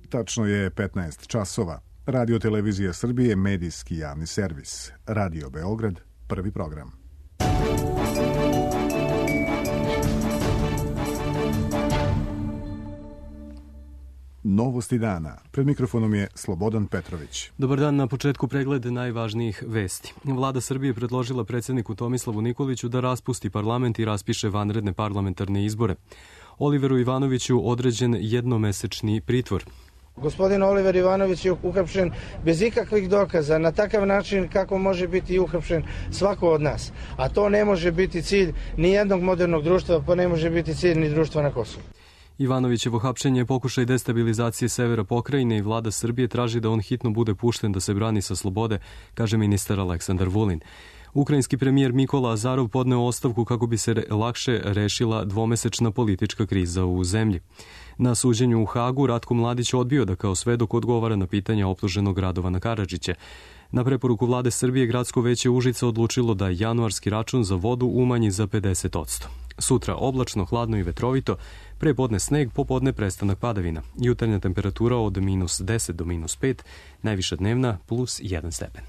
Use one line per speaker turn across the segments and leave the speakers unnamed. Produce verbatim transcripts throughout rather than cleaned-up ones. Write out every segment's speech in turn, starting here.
Tačno je petnaest časova. Radio Televizija Srbije, medijski javni servis. Radio Beograd, prvi program. Novosti dana. Pred mikrofonom je Slobodan Petrović.
Dobar dan, na početku pregled najvažnijih vesti. Vlada Srbije predložila predsjedniku Tomislavu Nikoliću da raspusti parlament i raspiše vanredne parlamentarne izbore. Oliveru Ivanoviću određen jednomesečni pritvor.
Gospodin Oliver Ivanović je uhapšen bez ikakvih dokaza, na takav način kako može biti uhapšen svako od nas. A to ne može biti cilj ni jednog modernog društva, pa ne može biti cilj ni društva na Kosovu.
Ivanovićevo hapšenje je pokušaj destabilizacije severa pokrajine i vlada Srbije traži da on hitno bude pušten da se brani sa slobode, kaže ministar Aleksandar Vulin. Ukrajinski premijer Mikola Azarov podneo ostavku kako bi se lakše rešila dvomesečna politička kriza u zemlji. Na suđenju u Hagu Ratko Mladić odbio da kao svedok odgovara na pitanja optuženog Radovana Karadžića. Na preporuku vlade Srbije Gradsko veće Užica odlučilo da januarski račun za vodu umanji za pedeset posto. Sutra oblačno, hladno i vetrovito, prepodne sneg, popodne prestanak padavina. Jutarnja temperatura od minus deset do minus pet, najviša dnevna plus jedan stepen.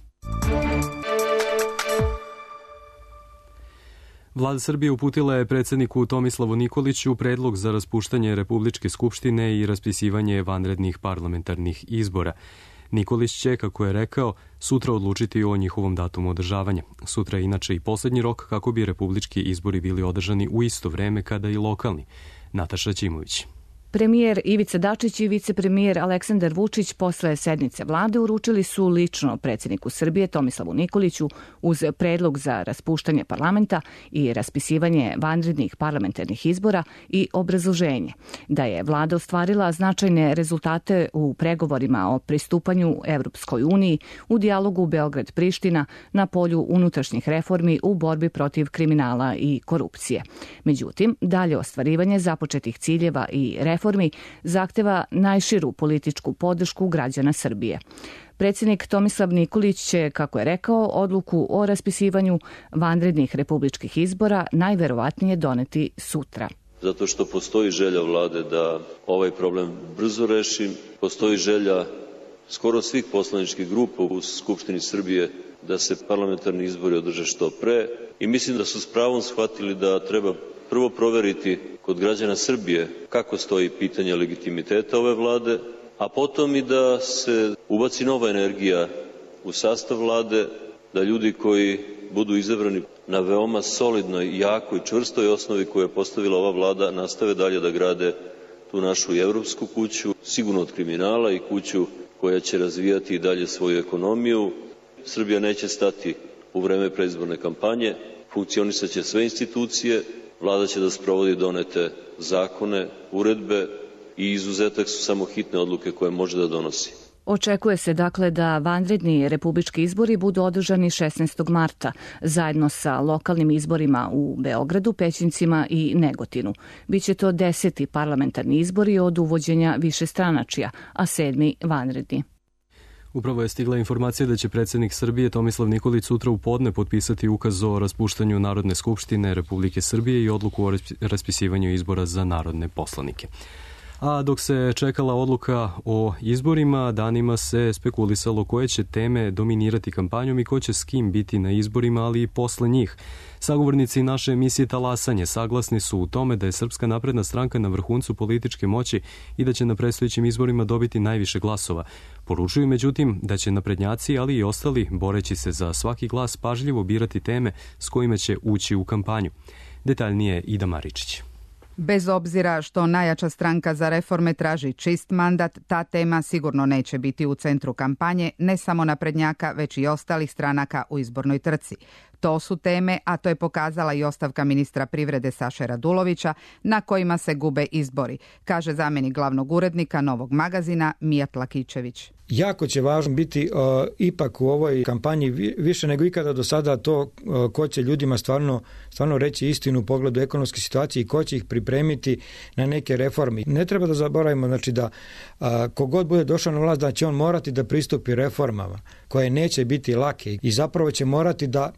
Vlada Srbije uputila je predsjedniku Tomislavu Nikoliću predlog za raspuštanje Republičke skupštine i raspisivanje vanrednih parlamentarnih izbora. Nikolić će, kako je rekao, sutra odlučiti o njihovom datumu održavanja. Sutra je inače i posljednji rok kako bi republički izbori bili održani u isto vreme kada i lokalni. Nataša Ćimović.
Premijer Ivica Dačić i vicepremijer Aleksandar Vučić posle sednice vlade uručili su lično predsjedniku Srbije Tomislavu Nikoliću uz predlog za raspuštanje parlamenta i raspisivanje vanrednih parlamentarnih izbora i obrazloženje da je vlada ostvarila značajne rezultate u pregovorima o pristupanju Evropskoj uniji, u dijalogu Beograd-Priština, na polju unutrašnjih reformi u borbi protiv kriminala i korupcije. Međutim, dalje ostvarivanje započetih ciljeva i reformi reformi zahteva najširu političku podršku građana Srbije. Predsjednik Tomislav Nikolić će, kako je rekao, odluku o raspisivanju vanrednih republičkih izbora najverovatnije doneti sutra.
Zato što postoji želja vlade da ovaj problem brzo reši, postoji želja skoro svih poslaničkih grupa u Skupštini Srbije da se parlamentarni izbori održe što pre i mislim da su s pravom shvatili da treba prvo proveriti kod građana Srbije kako stoji pitanje legitimiteta ove vlade, a potom i da se ubaci nova energija u sastav vlade, da ljudi koji budu izabrani na veoma solidnoj, jakoj, čvrstoj osnovi koju je postavila ova vlada nastave dalje da grade tu našu evropsku kuću, sigurno od kriminala i kuću koja će razvijati i dalje svoju ekonomiju. Srbija neće stati u vreme predizborne kampanje, funkcionisat će sve institucije, vlada će da sprovodi donete zakone, uredbe i izuzetak su samo hitne odluke koje može da donosi.
Očekuje se dakle da vanredni republički izbori budu održani šesnaestog marta, zajedno sa lokalnim izborima u Beogradu, Pećincima i Negotinu. Biće to deseti parlamentarni izbori od uvođenja višestranačja, a sedmi vanredni.
Upravo je stigla informacija da će predsjednik Srbije Tomislav Nikolić sutra u podne potpisati ukaz o raspuštanju Narodne skupštine Republike Srbije i odluku o raspisivanju izbora za narodne poslanike. A dok se čekala odluka o izborima, danima se spekulisalo koje će teme dominirati kampanjom i ko će s kim biti na izborima, ali i posle njih. Sagovornici naše emisije Talasanje saglasni su u tome da je Srpska napredna stranka na vrhuncu političke moći i da će na predstojećim izborima dobiti najviše glasova. Poručuju međutim da će naprednjaci, ali i ostali, boreći se za svaki glas, pažljivo birati teme s kojima će ući u kampanju. Detaljnije Ida Maričić.
Bez obzira što najjača stranka za reforme traži čist mandat, ta tema sigurno neće biti u centru kampanje, ne samo naprednjaka, već i ostalih stranaka u izbornoj trci. To su teme, a to je pokazala i ostavka ministra privrede Saše Radulovića, na kojima se gube izbori, kaže zamjenik glavnog urednika Novog magazina Mijat Lakićević.
Jako će važno biti uh, ipak u ovoj kampanji više nego ikada do sada to uh, ko će ljudima stvarno, stvarno reći istinu u pogledu ekonomske situacije i ko će ih pripremiti na neke reforme. Ne treba da zaboravimo znači da uh, kogod bude došao na vlast da će on morati da pristupi reformama koje neće biti lake i zapravo će morati da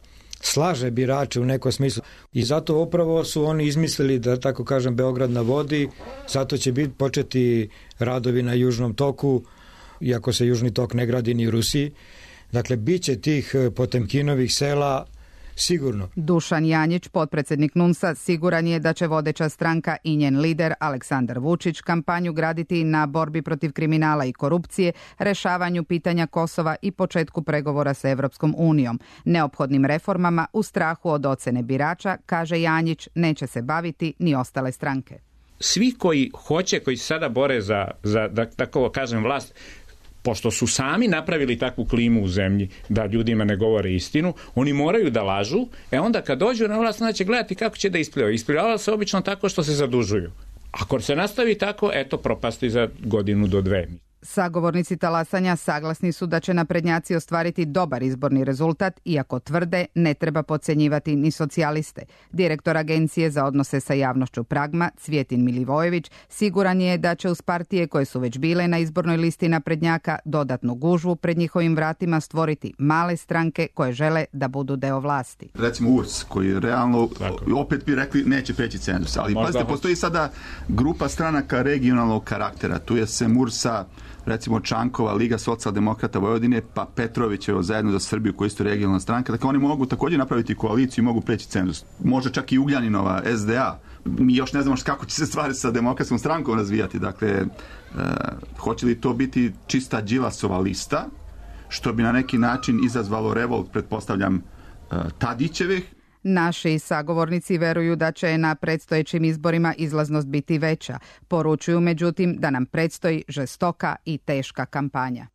slaže birače u nekom smislu. I zato upravo su oni izmislili, da tako kažem, Beograd na vodi, zato će biti početi radovi na Južnom toku, iako se Južni tok ne gradi ni u Rusiji. Dakle, bit će tih Potemkinovih sela sigurno.
Dušan Janjić, potpredsjednik NUNS-a, siguran je da će vodeća stranka i njen lider Aleksandar Vučić kampanju graditi na borbi protiv kriminala i korupcije, rešavanju pitanja Kosova i početku pregovora sa Evropskom unijom. Neophodnim reformama u strahu od ocene birača, kaže Janjić, neće se baviti ni ostale stranke.
Svi koji hoće, koji se sada bore za, za da tako kažem, vlast, pošto su sami napravili takvu klimu u zemlji da ljudima ne govore istinu, oni moraju da lažu, e onda kad dođu na vlast, onda će gledati kako će da isplivaju. Isplivava se obično tako što se zadužuju. Ako se nastavi tako, eto, propasti za godinu do dve.
Sagovornici talasanja saglasni su da će naprednjaci ostvariti dobar izborni rezultat, iako tvrde ne treba podcenjivati ni socijaliste. Direktor Agencije za odnose sa javnošću Pragma, Cvjetin Milivojević, siguran je da će uz partije koje su već bile na izbornoj listi naprednjaka dodatnu gužvu pred njihovim vratima stvoriti male stranke koje žele da budu deo vlasti.
Recimo U R S, koji realno, opet bi rekli, neće preći cenzus. Ali pazite, postoji sada grupa stranaka regionalnog karaktera. Tu je sem U R S-a, recimo Čankova, Liga socijaldemokrata Vojvodine, pa Petrovićevo zajedno za Srbiju, koji isto regionalna stranka. Dakle, oni mogu također napraviti koaliciju i mogu preći cenzus. Može čak i Ugljaninova, S D A. Mi još ne znamo kako će se stvari sa demokratskom strankom razvijati. Dakle, e, hoće li to biti čista Đilasova lista, što bi na neki način izazvalo revolt, pretpostavljam, e, Tadićevih.
Naši sagovornici veruju da će na predstojećim izborima izlaznost biti veća. Poručuju međutim da nam predstoji žestoka i teška kampanja.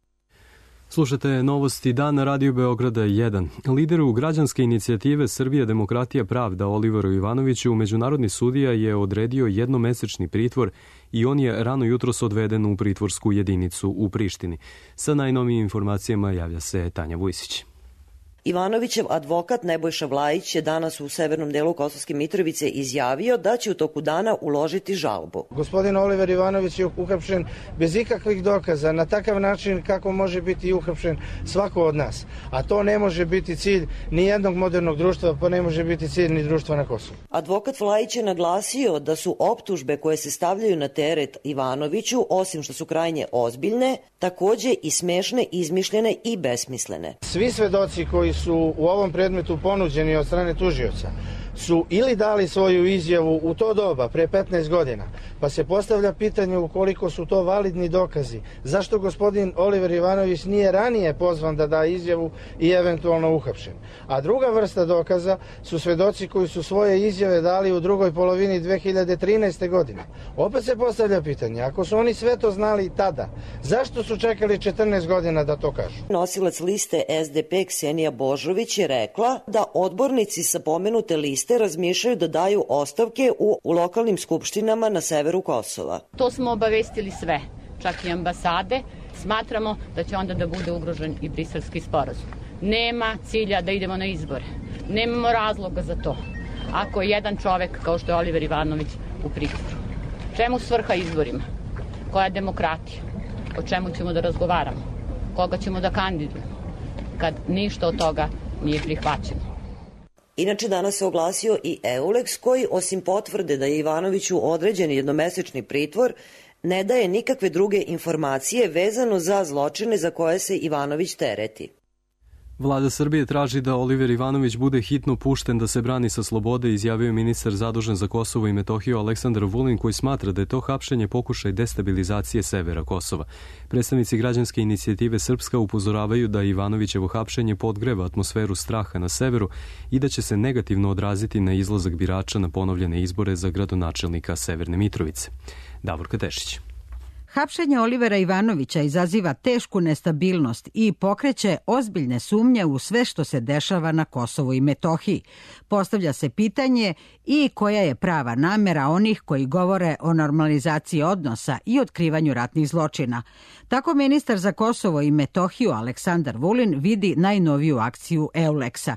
Slušate Novosti dan na radiju Beograda jedan. Lideru građanske inicijative Srbija, demokratija, pravda Oliveru Ivanoviću međunarodni sudija je odredio jednomesečni pritvor i on je rano jutros odveden u pritvorsku jedinicu u Prištini. Sa najnovijim informacijama javlja se Tanja Vujsić.
Ivanovićev advokat Nebojša Vlajić je danas u severnom delu Kosovske Mitrovice izjavio da će u toku dana uložiti žalbu.
Gospodin Oliver Ivanović je uhapšen bez ikakvih dokaza, na takav način kako može biti uhapšen svako od nas. A to ne može biti cilj ni jednog modernog društva, pa ne može biti cilj ni društva na Kosovu.
Advokat Vlajić je naglasio da su optužbe koje se stavljaju na teret Ivanoviću, osim što su krajnje ozbiljne, takođe i smešne, izmišljene i besmislene.
Svi svedoci koji su u ovom predmetu ponuđeni od strane tužioca su ili dali svoju izjavu u to doba, pre petnaest godina, pa se postavlja pitanje ukoliko su to validni dokazi. Zašto gospodin Oliver Ivanović nije ranije pozvan da da izjavu i eventualno uhapšen? A druga vrsta dokaza su svedoci koji su svoje izjave dali u drugoj polovini dve hiljade trinaeste. godine. Opet se postavlja pitanje, ako su oni sve to znali tada, zašto su čekali četrnaest godina da to kažu?
Nosilac liste S D P Ksenija Božović je rekla da odbornici sa pomenute liste razmišljaju da daju ostavke u, u lokalnim skupštinama na severu Kosova.
To smo obavestili sve, čak i ambasade. Smatramo da će onda da bude ugrožen i briselski sporazum. Nema cilja da idemo na izbore. Nemamo razloga za to. Ako je jedan čovek, kao što je Oliver Ivanović, u pritvoru. Čemu svrha izborima? Koja je demokratija? O čemu ćemo da razgovaramo? Koga ćemo da kandidujemo? Kad ništa od toga nije prihvaćeno.
Inače, danas se oglasio i Euleks, koji osim potvrde da je Ivanoviću određen jednomesečni pritvor, ne daje nikakve druge informacije vezano za zločine za koje se Ivanović tereti.
Vlada Srbije traži da Oliver Ivanović bude hitno pušten da se brani sa slobode, izjavio ministar zadužen za Kosovo i Metohiju Aleksandar Vulin, koji smatra da je to hapšenje pokušaj destabilizacije severa Kosova. Predstavnici građanske inicijative Srpska upozoravaju da Ivanovićevo hapšenje podgreva atmosferu straha na severu i da će se negativno odraziti na izlazak birača na ponovljene izbore za gradonačelnika Severne Mitrovice. Davorka Tešić.
Hapšenje Olivera Ivanovića izaziva tešku nestabilnost i pokreće ozbiljne sumnje u sve što se dešava na Kosovu i Metohiji. Postavlja se pitanje i koja je prava namera onih koji govore o normalizaciji odnosa i otkrivanju ratnih zločina. Tako ministar za Kosovo i Metohiju Aleksandar Vulin vidi najnoviju akciju Euleksa.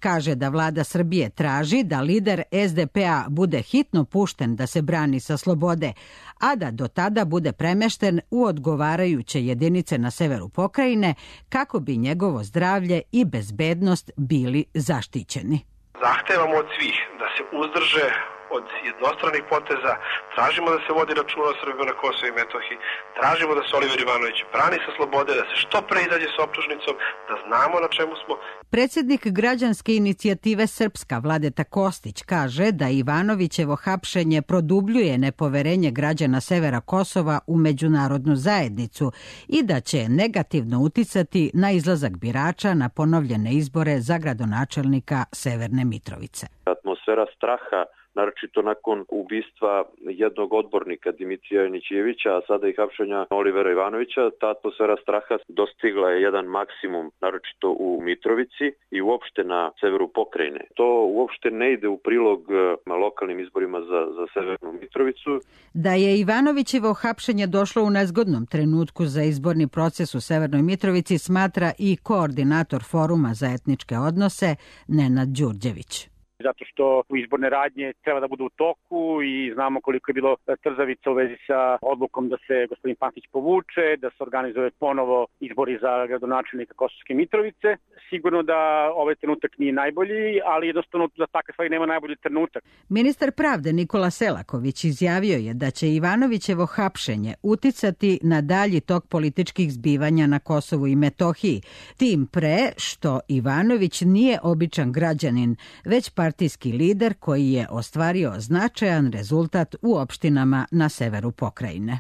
Kaže da vlada Srbije traži da lider es de pe a bude hitno pušten da se brani sa slobode, a da do tada bude premešten u odgovarajuće jedinice na severu pokrajine kako bi njegovo zdravlje i bezbednost bili zaštićeni.
Zahtevamo od svih da se uzdrže od jednostranih poteza, tražimo da se vodi računa o Srbima na Kosovu i Metohiji, tražimo da se Oliver Ivanović brani sa slobode, da se što pre izađe s optužnicom, da znamo na čemu smo.
Predsjednik građanske inicijative Srpska Vladeta Kostić kaže da Ivanovićevo hapšenje produbljuje nepoverenje građana severa Kosova u međunarodnu zajednicu i da će negativno uticati na izlazak birača na ponovljene izbore za gradonačelnika Severne Mitrovice.
Atmosfera straha, naročito nakon ubistva jednog odbornika Dimitrija Janićevića, a sada i hapšenja Olivera Ivanovića, ta atmosfera straha dostigla je jedan maksimum, naročito u Mitrovici i uopšte na severu pokrajine. To uopšte ne ide u prilog lokalnim izborima za, za Severnu Mitrovicu.
Da je Ivanovićevo hapšenje došlo u nezgodnom trenutku za izborni proces u Severnoj Mitrovici smatra i koordinator Foruma za etničke odnose Nenad Đurđević.
Zato što izborne radnje treba da budu u toku i znamo koliko je bilo trzavica u vezi sa odlukom da se gospodin Pantić povuče, da se organizuje ponovo izbori za gradonačelnika Kosovske Mitrovice. Sigurno da ovaj trenutak nije najbolji, ali jednostavno za takve stvari nema najbolji trenutak.
Ministar pravde Nikola Selaković izjavio je da će Ivanovićevo hapšenje uticati na dalji tok političkih zbivanja na Kosovu i Metohiji, tim pre što Ivanović nije običan građanin, već partijski lider koji je ostvario značajan rezultat u opštinama na severu pokrajine.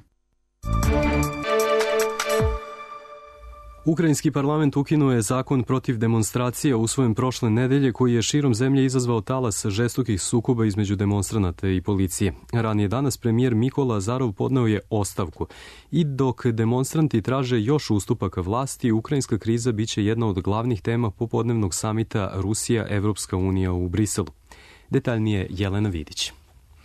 Ukrajinski parlament ukinuo je zakon protiv demonstracija usvojen prošle nedelje koji je širom zemlje izazvao talas žestokih sukoba između demonstranata i policije. Ranije danas premijer Mikola Azarov podneo je ostavku i dok demonstranti traže još ustupaka vlasti, ukrajinska kriza biće jedna od glavnih tema popodnevnog samita Rusija-Evropska unija u Briselu. Detaljnije Jelena Vidić.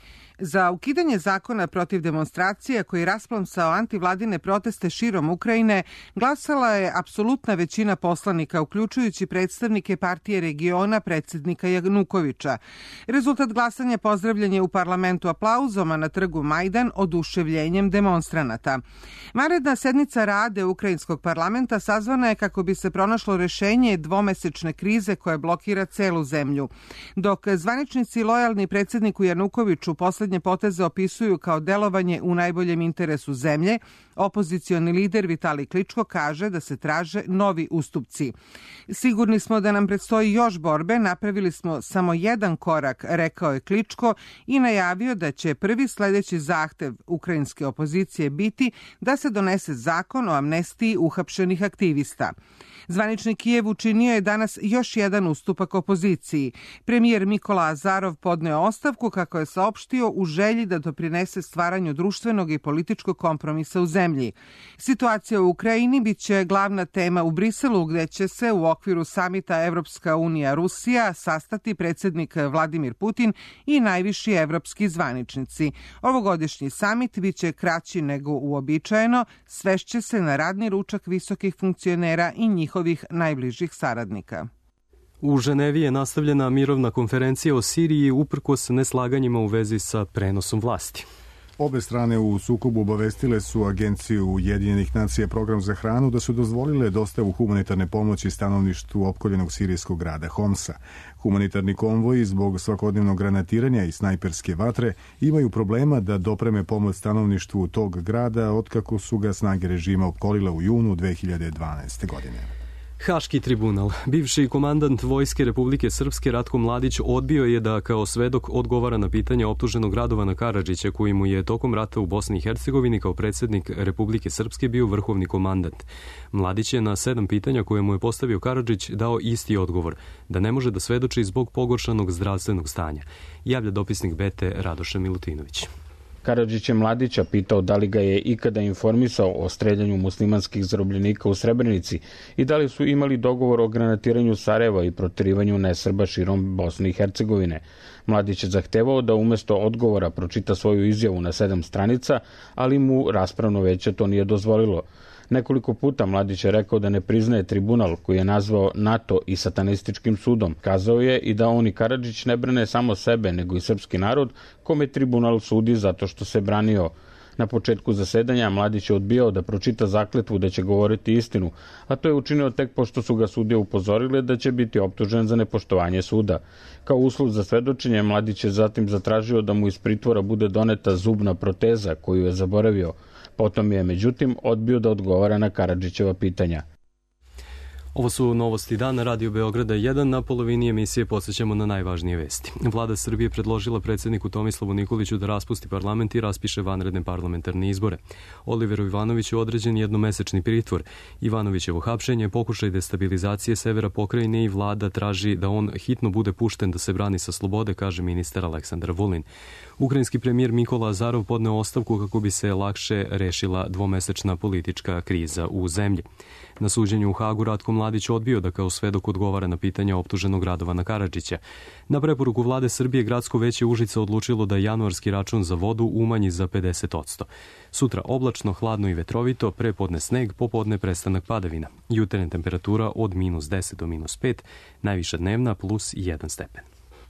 Za ukidanje zakona protiv demonstracija koji je rasplamsao antivladine proteste širom Ukrajine glasala je apsolutna većina poslanika, uključujući predstavnike partije regiona predsjednika Janukovića. Rezultat glasanja pozdravljen je u parlamentu aplauzom, a na trgu Majdan oduševljenjem demonstranata. Vanredna sednica Rade ukrajinskog parlamenta sazvana je kako bi se pronašlo rešenje dvomesečne krize koja blokira celu zemlju. Dok zvaničnici lojalni predsjedniku Janukoviću poslednje poteze opisuju kao delovanje u najboljem interesu zemlje, opozicioni lider Vitali Kličko kaže da se traže novi ustupci. Sigurni smo da nam predstoji još borbe, napravili smo samo jedan korak, rekao je Kličko i najavio da će prvi sledeći zahtev ukrajinske opozicije biti da se donese zakon o amnestiji uhapšenih aktivista. Zvanični Kijev učinio je danas još jedan ustupak opoziciji. Premijer Mikola Azarov podneo ostavku kako je saopštio u želji da doprinese stvaranju društvenog i političkog kompromisa u zemlji. Situacija u Ukrajini biće glavna tema u Briselu, gde će se u okviru samita Evropska unija Rusija sastati predsjednik Vladimir Putin i najviši evropski zvaničnici. Ovogodišnji samit biće kraći nego uobičajeno, svešće se na radni ručak visokih funkcionera i njihovih najbližih saradnika.
U Ženevi je nastavljena mirovna konferencija o Siriji uprkos neslaganjima u vezi sa prenosom vlasti.
Obe strane u sukobu obavestile su Agenciju Ujedinjenih nacija Program za hranu da su dozvolile dostavu humanitarne pomoći stanovništvu opkoljenog sirijskog grada Homsa. Humanitarni konvoji zbog svakodnevnog granatiranja i snajperske vatre imaju problema da dopreme pomoć stanovništvu tog grada otkako su ga snage režima opkolile u junu dve hiljade dvanaeste. godine.
Haški tribunal. Bivši komandant Vojske Republike Srpske Ratko Mladić odbio je da kao svedok odgovara na pitanja optuženog Radovana Karadžića koji mu je tokom rata u Bosni i Hercegovini kao predsjednik Republike Srpske bio vrhovni komandant. Mladić je na sedam pitanja koje mu je postavio Karadžić dao isti odgovor, da ne može da svedoči zbog pogoršanog zdravstvenog stanja. Javlja dopisnik B T Radoša Milutinović.
Karadžić je Mladića pitao da li ga je ikada informisao o streljanju muslimanskih zarobljenika u Srebrenici i da li su imali dogovor o granatiranju Sarajeva i protjerivanju nesrba širom Bosne i Hercegovine. Mladić je zahtevao da umesto odgovora pročita svoju izjavu na sedam stranica, ali mu raspravno veće to nije dozvolilo.
Nekoliko puta Mladić je rekao da ne priznaje tribunal koji je nazvao NATO i satanističkim sudom. Kazao je i da on i Karadžić ne brane samo sebe, nego i srpski narod, kome tribunal sudi zato što se branio. Na početku zasedanja Mladić je odbijao da pročita zakletvu da će govoriti istinu, a to je učinio tek pošto su ga sudije upozorile da će biti optužen za nepoštovanje suda. Kao uslov za svedočenje, Mladić je zatim zatražio da mu iz pritvora bude doneta zubna proteza koju je zaboravio. Potom je, međutim, odbio da odgovara na Karadžićeva pitanja.
Ovo su novosti dana Radio Beograda jedan. Na polovini emisije podsjećamo na najvažnije vesti. Vlada Srbije predložila predsjedniku Tomislavu Nikoliću da raspusti parlament i raspiše vanredne parlamentarne izbore. Oliveru Ivanoviću određen jednomesečni pritvor. Ivanovićevo hapšenje, pokušaj destabilizacije severa pokrajine i vlada traži da on hitno bude pušten da se brani sa slobode, kaže ministar Aleksandar Vulin. Ukrajinski premijer Mikola Azarov podneo ostavku kako bi se lakše rešila dvomesečna politička kriza u zemlji. Na suđenju u Hagu Ratko Mladić odbio da kao svedok odgovara na pitanja optuženog Radovana Karadžića. Na preporuku vlade Srbije Gradsko veće Užica odlučilo da januarski račun za vodu umanji za pedeset posto. Sutra oblačno, hladno i vetrovito, prepodne sneg, popodne prestanak padavina. Jutarnja temperatura od minus deset do minus pet, najviša dnevna plus jedan stepen.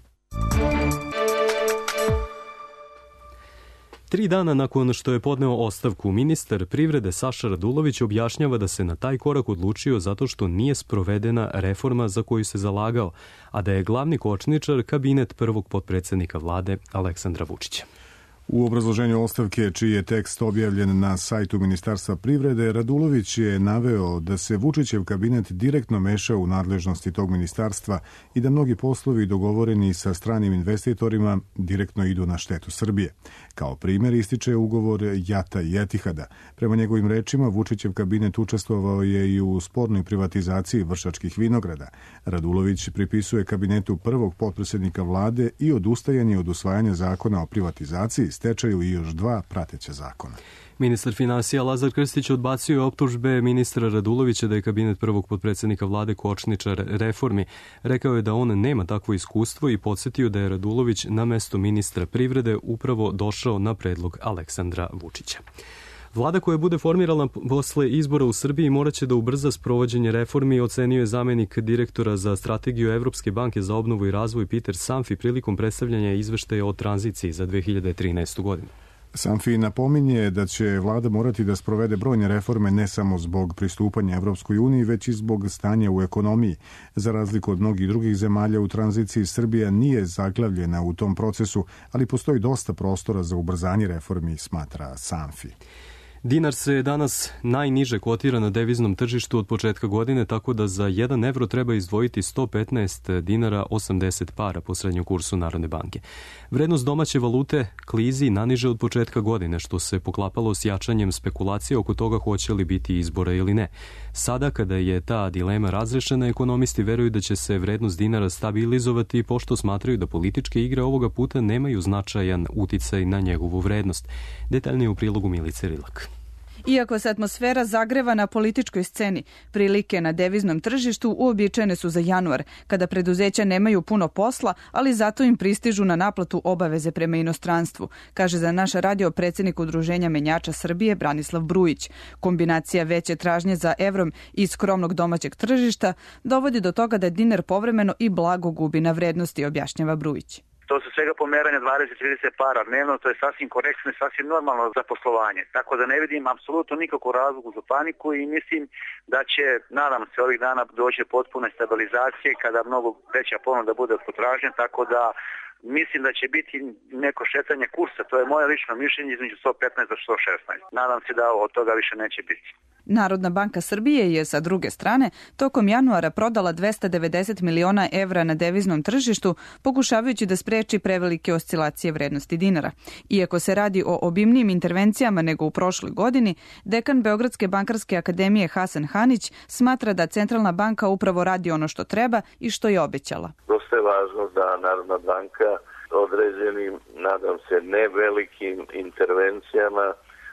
Tri dana nakon što je podneo ostavku, ministar privrede Saša Radulović objašnjava da se na taj korak odlučio zato što nije sprovedena reforma za koju se zalagao, a da je glavni kočničar kabinet prvog potpredsjednika vlade Aleksandra Vučića.
U obrazloženju ostavke, čiji je tekst objavljen na sajtu Ministarstva privrede, Radulović je naveo da se Vučićev kabinet direktno meša u nadležnosti tog ministarstva i da mnogi poslovi dogovoreni sa stranim investitorima direktno idu na štetu Srbije. Kao primjer ističe ugovor Jata i Etihada. Prema njegovim rečima, Vučićev kabinet učestvovao je i u spornoj privatizaciji Vršačkih vinograda. Radulović pripisuje kabinetu prvog potpredsjednika vlade i odustajanje od usvajanja zakona o privatizaciji, stečaju i još dva prateća zakona.
Ministar finansija Lazar Krstić odbacio je optužbe ministra Radulovića da je kabinet prvog potpredsjednika vlade kočničar reformi. Rekao je da on nema takvo iskustvo i podsjetio da je Radulović na mesto ministra privrede upravo došao na predlog Aleksandra Vučića. Vlada koja bude formirala posle izbora u Srbiji moraće da ubrza sprovođenje reformi, ocenio je zamenik direktora za strategiju Evropske banke za obnovu i razvoj Peter Sanfi prilikom predstavljanja izveštaja o tranziciji za dve hiljade trinaestu. godinu.
Sanfi napominje da će vlada morati da sprovede brojne reforme ne samo zbog pristupanja Evropskoj uniji, već i zbog stanja u ekonomiji. Za razliku od mnogih drugih zemalja u tranziciji, Srbija nije zaglavljena u tom procesu, ali postoji dosta prostora za ubrzanje reformi, smatra Sanfi.
Dinar se danas najniže kotira na deviznom tržištu od početka godine, tako da za jedan evro treba izdvojiti sto petnaest dinara osamdeset para po srednjem kursu Narodne banke. Vrednost domaće valute klizi naniže od početka godine, što se poklapalo s jačanjem spekulacije oko toga hoće li biti izbora ili ne. Sada, kada je ta dilema razrešena, ekonomisti veruju da će se vrednost dinara stabilizovati, pošto smatraju da političke igre ovoga puta nemaju značajan uticaj na njegovu vrednost. Detaljnije u prilogu Milice Rilak.
Iako se atmosfera zagreva na političkoj sceni, prilike na deviznom tržištu uobičajene su za januar, kada preduzeća nemaju puno posla, ali zato im pristižu na naplatu obaveze prema inostranstvu, kaže za naš radio predsjednik Udruženja menjača Srbije Branislav Brujić. Kombinacija veće tražnje za evrom i skromnog domaćeg tržišta dovodi do toga da dinar povremeno i blago gubi na vrednosti, objašnjava Brujić.
To su svega pomeranja dvadeset do trideset para dnevno, to je sasvim korektno i sasvim normalno za poslovanje. Tako da ne vidim apsolutno nikakvu razlogu za paniku i mislim da će, nadam se, ovih dana doći potpune stabilizacije kada mnogo veća ponuda bude od potražnje, tako da mislim da će biti neko šetanje kursa, to je moje lično mišljenje, između sto petnaest do sto šesnaest. Nadam se da od toga više neće biti.
Narodna banka Srbije je sa druge strane tokom januara prodala dvesta devedeset miliona evra na deviznom tržištu, pokušavajući da spreči prevelike oscilacije vrednosti dinara. Iako se radi o obimnijim intervencijama nego u prošloj godini, dekan Beogradske bankarske akademije Hasan Hanić smatra da centralna banka upravo radi ono što treba i što je obećala.
Dosta je važno da Narodna banka određenim, nadam se, ne velikim intervencijama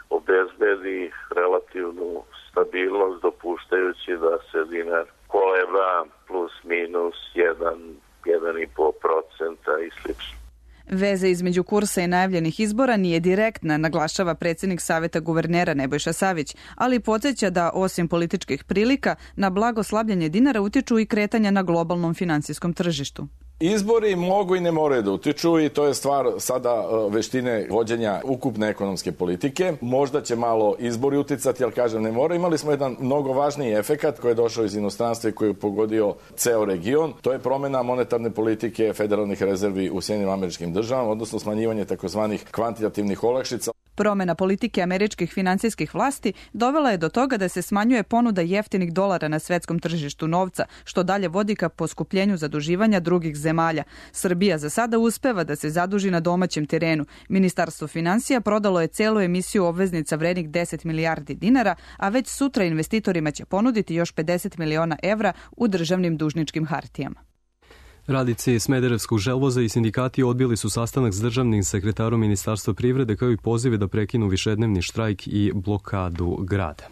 obezbedi relativnu stabilnost, dopuštajući da se dinar koleba plus minus jedan, jedan i po procenta i slično.
Veze između kursa i najavljenih izbora nije direktna, naglašava predsjednik Saveta guvernera Nebojša Savić, ali podsjeća da osim političkih prilika na blago slabljenje dinara utiču i kretanja na globalnom finansijskom tržištu.
Izbori mogu i ne moraju da utiču i to je stvar sada veštine vođenja ukupne ekonomske politike. Možda će malo izbori uticati, ali kažem ne mora. Imali smo jedan mnogo važniji efekat koji je došao iz inostranstva i koji je pogodio ceo region. To je promjena monetarne politike federalnih rezervi u Sjedinjenim Američkim Državama, odnosno smanjivanje takozvanih kvantitativnih olakšica.
Promjena politike američkih financijskih vlasti dovela je do toga da se smanjuje ponuda jeftinih dolara na svetskom tržištu novca, što dalje vodi ka poskupljenju zaduživanja drugih zemalja. Srbija za sada uspeva da se zaduži na domaćem terenu. Ministarstvo financija prodalo je celu emisiju obveznica vrednih deset milijardi dinara, a već sutra investitorima će ponuditi još pedeset miliona evra u državnim dužničkim hartijama.
Radnici Smederevskog želvoza i sindikati odbili su sastanak s državnim sekretarom Ministarstva privrede kao i pozive da prekinu višednevni štrajk i blokadu grada.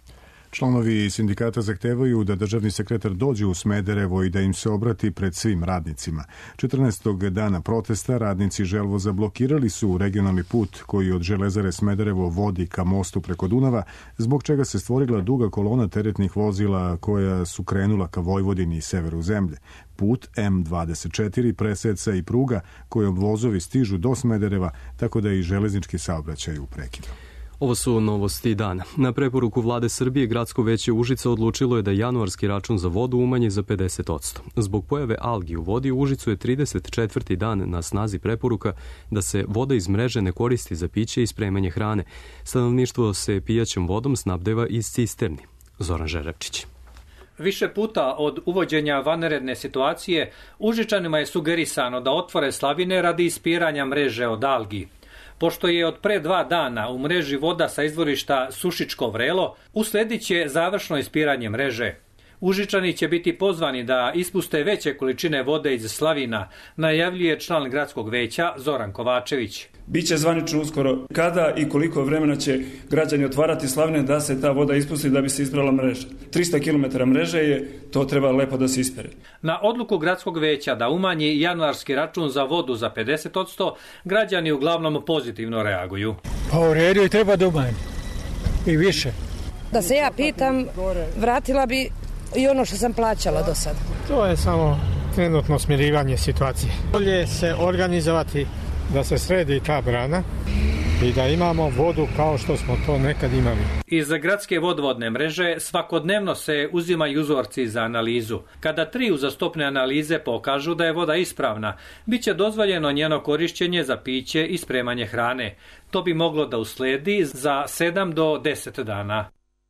Članovi sindikata zahtevaju da državni sekretar dođe u Smederevo i da im se obrati pred svim radnicima. četrnaestog dana protesta radnici želvoza blokirali su regionalni put koji od Železare Smederevo vodi ka mostu preko Dunava, zbog čega se stvorila duga kolona teretnih vozila koja su krenula ka Vojvodini i severu zemlje. Put M dvadeset četiri preseca i pruga kojom vozovi stižu do Smedereva, tako da i železnički saobraćaj u prekidu.
Ovo su novosti dana. Na preporuku vlade Srbije, Gradsko veće Užica odlučilo je da januarski račun za vodu umanji za pedeset posto. Zbog pojave algi u vodi u Užicu je trideset četvrti dan na snazi preporuka da se voda iz mreže ne koristi za piće i spremanje hrane. Stanovništvo se pijaćom vodom snabdeva iz cisterni. Zoran Žerepčić.
Više puta od uvođenja vanredne situacije Užičanima je sugerisano da otvore slavine radi ispiranja mreže od algi. Pošto je od pre dva dana u mreži voda sa izvorišta Sušičko vrelo, usledit će završno ispiranje mreže. Užičani će biti pozvani da ispuste veće količine vode iz slavina, najavljuje član gradskog veća Zoran Kovačević.
Biće zvanično uskoro kada i koliko vremena će građani otvarati slavine da se ta voda ispusti da bi se isprala mreža. trista kilometara mreže je, to treba lepo da se ispere.
Na odluku gradskog veća da umanji januarski račun za vodu za pedeset posto, građani uglavnom pozitivno reaguju.
Pa u redu i treba da umanji. I više.
Da se ja pitam, vratila bi i ono što sam plaćala do sada.
To je samo trenutno smirivanje situacije. Bolje se organizovati da se sredi ta brana i da imamo vodu kao što smo to nekad imali.
Iz gradske vodovodne mreže svakodnevno se uzimaju uzorci za analizu. Kada tri uzastopne analize pokažu da je voda ispravna, bit će dozvoljeno njeno korišćenje za piće i spremanje hrane. To bi moglo da usledi za sedam do deset dana.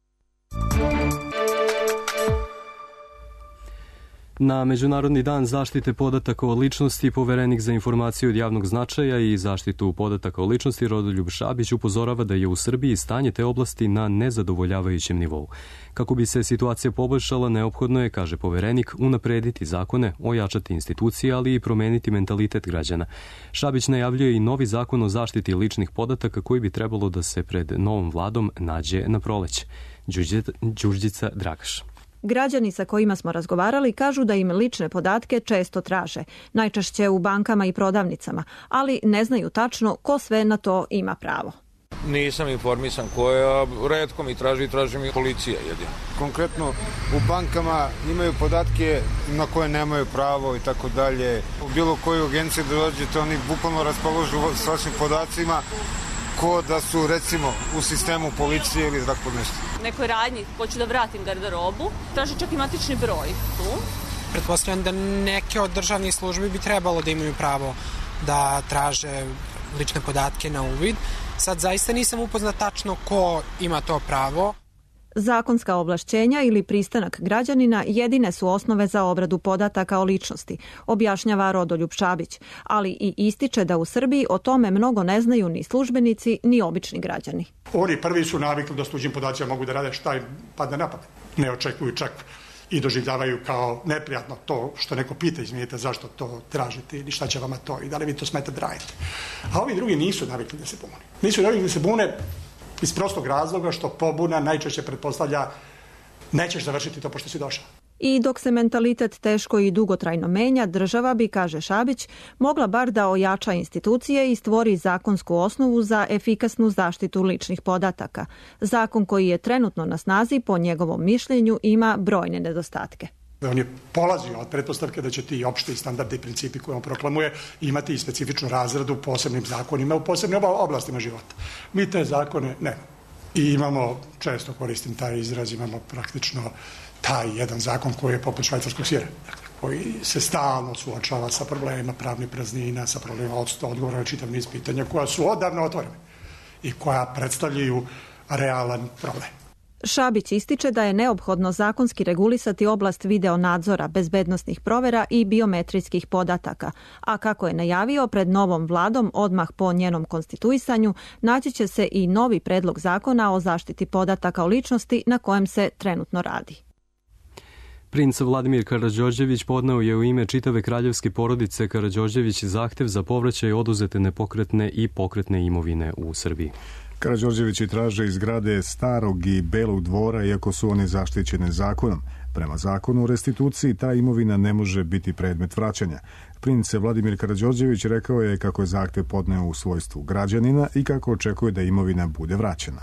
Na Međunarodni dan zaštite podataka o ličnosti poverenik za informacije od javnog značaja i zaštitu podataka o ličnosti Rodoljub Šabić upozorava da je u Srbiji stanje te oblasti na nezadovoljavajućem nivou. Kako bi se situacija poboljšala, neophodno je, kaže poverenik, unaprediti zakone, ojačati institucije, ali i promeniti mentalitet građana. Šabić najavljuje i novi zakon o zaštiti ličnih podataka koji bi trebalo da se pred novom vladom nađe na proleće. Đurđica Dragaš.
Građani sa kojima smo razgovarali kažu da im lične podatke često traže, najčešće u bankama i prodavnicama, ali ne znaju tačno ko sve na to ima pravo.
Nisam informisan koja, retko mi traži, traži mi policija jedino.
Konkretno u bankama imaju podatke na koje nemaju pravo i tako dalje. U bilo koju agenciju da dođete, oni bukvalno raspoložu s vašim podacima ko da su recimo u sistemu policije ili tako nešto.
Nekoj radnji, hoću da vratim garderobu, traži čak i matični broj tu.
Pretpostavljam da neke od državnih službi bi trebalo da imaju pravo da traže lične podatke na uvid. Sad zaista nisam upoznat tačno ko ima to pravo.
Zakonska ovlašćenja ili pristanak građanina jedine su osnove za obradu podataka o ličnosti, objašnjava Rodoljub Šabić, ali i ističe da u Srbiji o tome mnogo ne znaju ni službenici, ni obični građani.
Oni prvi su navikli da s tuđim podacima mogu da rade šta im padne na pamet. Ne očekuju čak i doživljavaju kao neprijatno to što neko pita, izvinite, zašto to tražite ili šta će vama to i da li vi to smete da radite. A ovi drugi nisu navikli da se bune. Nisu navikli da se bune iz prostog razloga što pobuna najčešće pretpostavlja nećeš završiti to pošto si došao.
I dok se mentalitet teško i dugotrajno menja, država bi, kaže Šabić, mogla bar da ojača institucije i stvori zakonsku osnovu za efikasnu zaštitu ličnih podataka. Zakon koji je trenutno na snazi, po njegovom mišljenju, ima brojne nedostatke.
On je polazio od pretpostavke da će ti opšte i standarde i principi koje on proklamuje imati i specifičnu razradu u posebnim zakonima, u posebnim oblastima života. Mi te zakone ne. I imamo, često koristim taj izraz, imamo praktično taj jedan zakon koji je poput švajcarskog sira, dakle, koji se stalno suočava sa problemima pravnih praznina, sa problemima odsustva odgovora na čitav niz pitanja koja su odavno otvorene i koja predstavljaju realan problem.
Šabić ističe da je neophodno zakonski regulisati oblast videonadzora, bezbednosnih provera i biometrijskih podataka, a kako je najavio pred novom vladom odmah po njenom konstituisanju, naći će se i novi predlog zakona o zaštiti podataka o ličnosti na kojem se trenutno radi.
Princ Vladimir Karađorđević podneo je u ime čitave kraljevske porodice Karađorđević zahtev za povraćaj oduzete nepokretne i pokretne imovine u Srbiji.
Karađorđevići traže iz zgrade Starog i Belog dvora, iako su one zaštićene zakonom. Prema zakonu o restituciji ta imovina ne može biti predmet vraćanja. Princ Vladimir Karađorđević rekao je kako je zahtev podneo u svojstvu građanina i kako očekuje da imovina bude vraćena.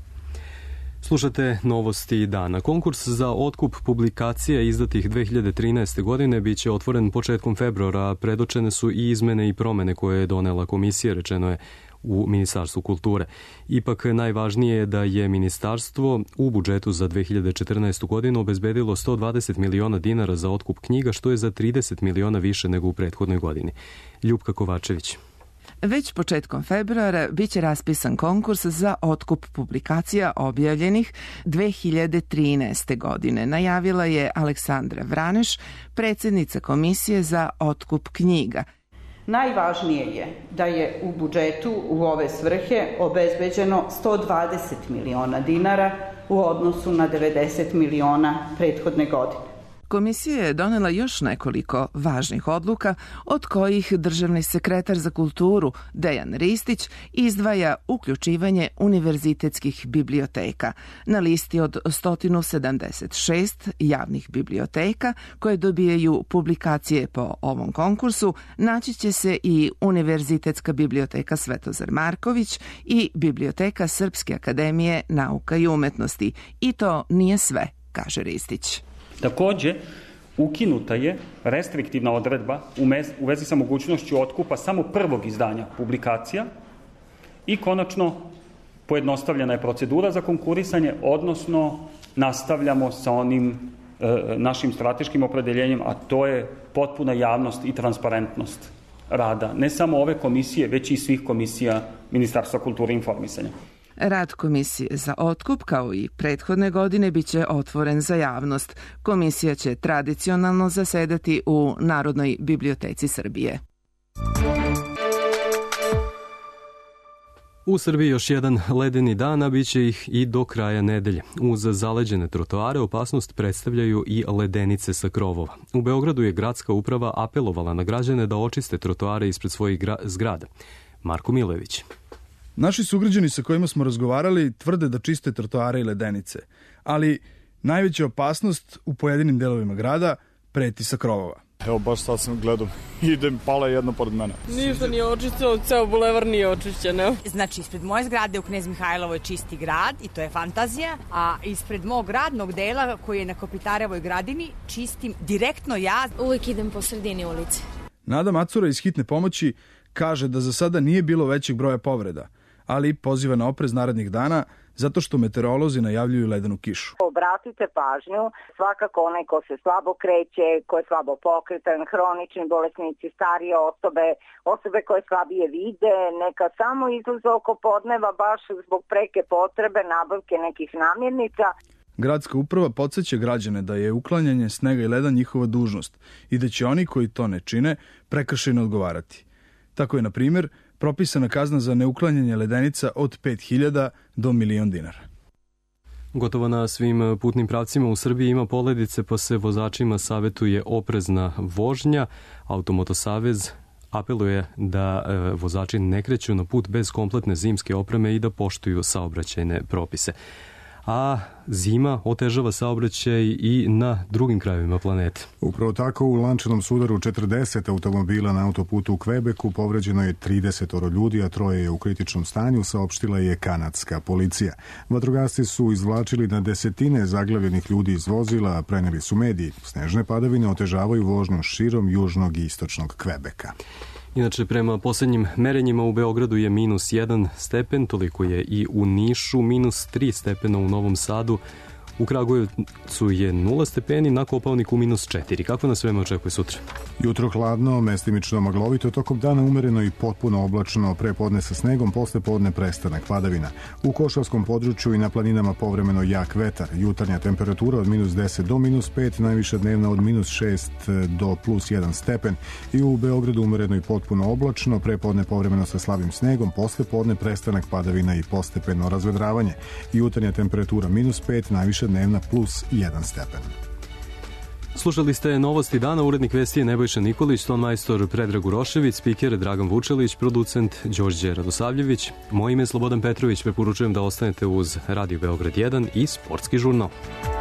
Slušate novosti dana. Konkurs za otkup publikacija izdatih dve hiljade trinaeste. godine biće otvoren početkom februara. Predočene su i izmene i promene koje je donela komisija, rečeno je u Ministarstvu kulture. Ipak najvažnije je da je ministarstvo u budžetu za dve hiljade četrnaestu. godinu obezbedilo sto dvadeset miliona dinara za otkup knjiga, što je za trideset miliona više nego u prethodnoj godini. Ljupka Kovačević.
Već početkom februara biće raspisan konkurs za otkup publikacija objavljenih dve hiljade trinaeste. godine, najavila je Aleksandra Vraneš, predsjednica Komisije za otkup knjiga.
Najvažnije je da je u budžetu u ove svrhe obezbeđeno sto dvadeset miliona dinara u odnosu na devedeset miliona prethodne godine.
Komisija je donela još nekoliko važnih odluka, od kojih državni sekretar za kulturu Dejan Ristić izdvaja uključivanje univerzitetskih biblioteka. Na listi od sto sedamdeset šest javnih biblioteka koje dobijaju publikacije po ovom konkursu, naći će se i Univerzitetska biblioteka Svetozar Marković i Biblioteka Srpske akademije nauka i umetnosti. I to nije sve, kaže Ristić.
Takođe, ukinuta je restriktivna odredba u vezi sa mogućnošću otkupa samo prvog izdanja publikacija i konačno pojednostavljena je procedura za konkurisanje, odnosno nastavljamo sa onim e, našim strateškim opredeljenjem, a to je potpuna javnost i transparentnost rada, ne samo ove komisije, već i svih komisija Ministarstva kulture i informisanja.
Rad Komisije za otkup, kao i prethodne godine, biće otvoren za javnost. Komisija će tradicionalno zasedati u Narodnoj biblioteci Srbije.
U Srbiji još jedan ledeni dan, a bit će ih i do kraja nedelje. Uz zaleđene trotoare opasnost predstavljaju i ledenice sa krovova. U Beogradu je gradska uprava apelovala na građane da očiste trotoare ispred svojih zgrada. Marko Milojević.
Naši sugrađani sa kojima smo razgovarali tvrde da čiste trotoare i ledenice, ali najveća opasnost u pojedinim delovima grada preti sa krovova.
Evo, baš sad sam gledao, idem, pala je jedno pored mene.
Ništa nije očišćeno, ceo bulevar nije očišćeno.
Znači, ispred moje zgrade u Knez Mihajlovoj čisti grad i to je fantazija, a ispred mog radnog dela koji je na Kopitarevoj gradini čistim direktno ja.
Uvijek idem po sredini ulici.
Nada Macura iz Hitne pomoći kaže da za sada nije bilo većeg broja povreda, ali poziva na oprez narednih dana zato što meteorolozi najavljuju ledenu kišu.
Obratite pažnju, svakako onaj ko se slabo kreće, ko je slabo pokretan, hronični bolesnici, starije osobe, osobe koje slabije vide, neka samo izlaze oko podneva baš zbog preke potrebe nabavke nekih namirnica.
Gradska uprava podsjeća građane da je uklanjanje snega i leda njihova dužnost i da će oni koji to ne čine prekršajno odgovarati. Tako je, na primjer, propisana kazna za neuklanjanje ledenica od pet hiljada do milion dinara.
Gotovo na svim putnim pravcima u Srbiji ima poledice, pa se vozačima savetuje oprezna vožnja. Automotosavez apeluje da vozači ne kreću na put bez kompletne zimske opreme i da poštuju saobraćajne propise. a zima otežava saobraćaj i na drugim krajevima planete.
Upravo tako, u lančanom sudaru četrdeset automobila na autoputu u Kvebeku povređeno je trideset ljudi, a troje je u kritičnom stanju, saopštila je kanadska policija. Vatrogasci su izvlačili na desetine zaglavljenih ljudi iz vozila, a preneli su mediji. Snežne padavine otežavaju vožnju širom južnog i istočnog Kvebeka.
Inače, prema poslednjim merenjima u Beogradu je minus jedan stepen, toliko je i u Nišu, minus tri stepena u Novom Sadu, u Kragujevcu je nula stepeni, na Kopaoniku minus četiri. Kako nas vreme očekuje sutra?
Jutro hladno, mestimično maglovito, tokom dana umereno i potpuno oblačno, pre podne sa snegom, posle podne prestanak padavina. U Košavskom području i na planinama povremeno jak vetar, jutarnja temperatura od minus deset do minus pet, najviša dnevna od minus šest do plus jedan stepen i u Beogradu umereno i potpuno oblačno, pre podne povremeno sa slabim snegom, posle podne prestanak padavina i postepeno razvedravanje. Jutarnja temperatura minus pet, najviša dnevna plus jedan stepen.
Slušali ste Novosti dana, urednik vesti je Nebojša Nikolić, ton majstor Predrag Urošević, spiker Dragan Vučelić, producent Đorđe Radosavljević. Moje ime je Slobodan Petrović, preporučujem da ostanete uz Radio Beograd jedan i Sportski žurnal.